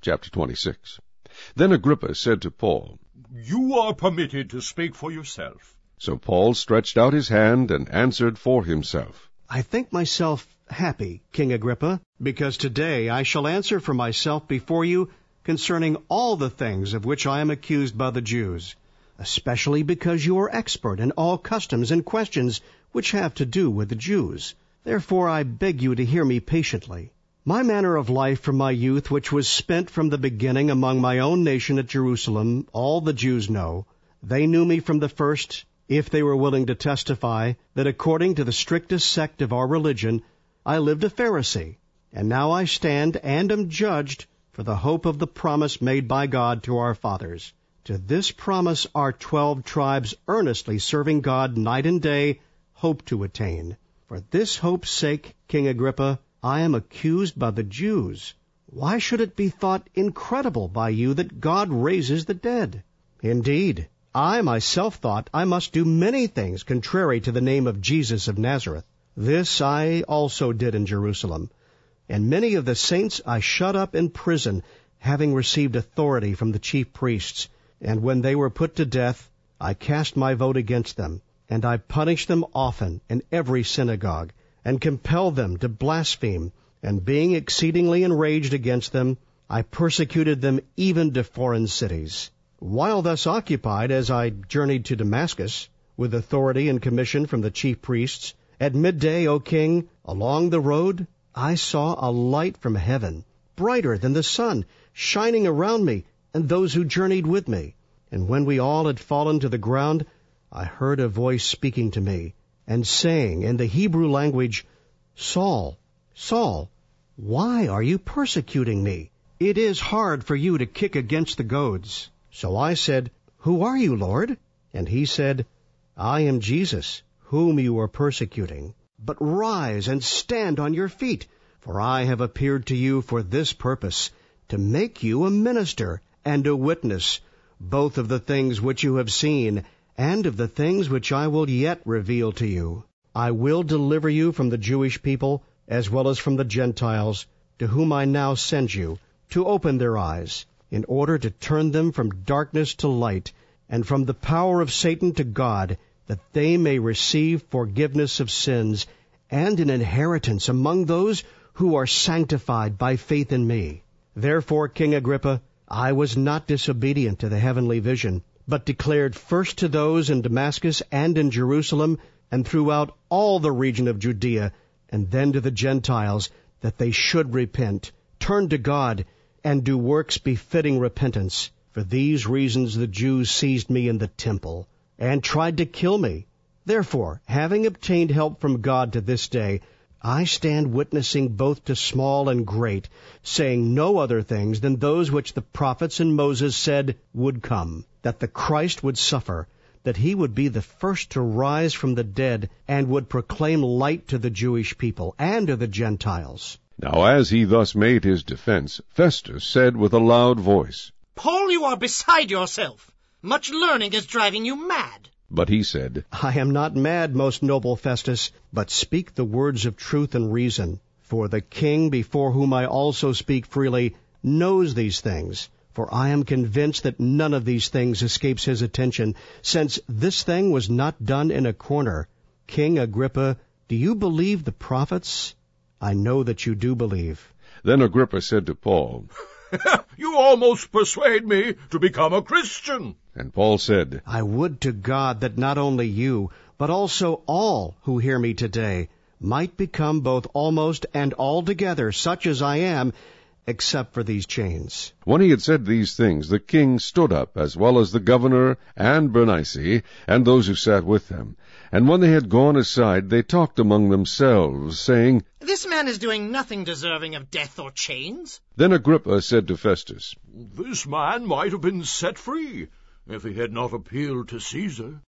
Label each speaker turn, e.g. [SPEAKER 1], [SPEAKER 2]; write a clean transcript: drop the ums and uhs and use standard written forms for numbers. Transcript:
[SPEAKER 1] Chapter 26. Then Agrippa said to Paul,
[SPEAKER 2] "You are permitted to speak for yourself."
[SPEAKER 1] So Paul stretched out his hand and answered for himself.
[SPEAKER 3] I think myself happy, King Agrippa, because today I shall answer for myself before you concerning all the things of which I am accused by the Jews, especially because you are expert in all customs and questions which have to do with the Jews. Therefore I beg you to hear me patiently. My manner of life from my youth, which was spent from the beginning among my own nation at Jerusalem, all the Jews know. They knew me from the first, if they were willing to testify that according to the strictest sect of our religion, I lived a Pharisee, and now I stand and am judged for the hope of the promise made by God to our fathers. To this promise our 12 tribes earnestly serving God night and day hope to attain. For this hope's sake, King Agrippa, I am accused by the Jews. Why should it be thought incredible by you that God raises the dead? Indeed, I myself thought I must do many things contrary to the name of Jesus of Nazareth. This I also did in Jerusalem. And many of the saints I shut up in prison, having received authority from the chief priests. And when they were put to death, I cast my vote against them. And I punished them often in every synagogue, and compelled them to blaspheme. And being exceedingly enraged against them, I persecuted them even to foreign cities. While thus occupied, as I journeyed to Damascus, with authority and commission from the chief priests, at midday, O king, along the road, I saw a light from heaven, brighter than the sun, shining around me and those who journeyed with me. And when we all had fallen to the ground, I heard a voice speaking to me, and saying in the Hebrew language, Saul, Saul, why are you persecuting me? It is hard for you to kick against the goads. So I said, Who are you, Lord? And he said, I am Jesus, whom you are persecuting. But rise and stand on your feet, for I have appeared to you for this purpose, to make you a minister and a witness, both of the things which you have seen, and of the things which I will yet reveal to you. I will deliver you from the Jewish people, as well as from the Gentiles, to whom I now send you, to open their eyes, in order to turn them from darkness to light, and from the power of Satan to God, that they may receive forgiveness of sins, and an inheritance among those who are sanctified by faith in me. Therefore, King Agrippa, I was not disobedient to the heavenly vision, but declared first to those in Damascus and in Jerusalem, and throughout all the region of Judea, and then to the Gentiles, that they should repent, turn to God, and do works befitting repentance. For these reasons the Jews seized me in the temple, and tried to kill me. Therefore, having obtained help from God to this day, I stand witnessing both to small and great, saying no other things than those which the prophets and Moses said would come, that the Christ would suffer, that he would be the first to rise from the dead, and would proclaim light to the Jewish people and to the Gentiles.
[SPEAKER 1] Now as he thus made his defense, Festus said with a loud voice,
[SPEAKER 4] Paul, you are beside yourself. Much learning is driving you mad.
[SPEAKER 1] But he said,
[SPEAKER 3] I am not mad, most noble Festus, but speak the words of truth and reason. For the king, before whom I also speak freely, knows these things. For I am convinced that none of these things escapes his attention, since this thing was not done in a corner. King Agrippa, do you believe the prophets? I know that you do believe.
[SPEAKER 1] Then Agrippa said to Paul,
[SPEAKER 2] You almost persuade me to become a Christian.
[SPEAKER 1] And Paul said,
[SPEAKER 3] I would to God that not only you, but also all who hear me today, might become both almost and altogether such as I am, except for these chains.
[SPEAKER 1] When he had said these things, the king stood up, as well as the governor and Bernice, and those who sat with them. And when they had gone aside, they talked among themselves, saying,
[SPEAKER 4] This man is doing nothing deserving of death or chains.
[SPEAKER 1] Then Agrippa said to Festus,
[SPEAKER 2] This man might have been set free, if he had not appealed to Caesar.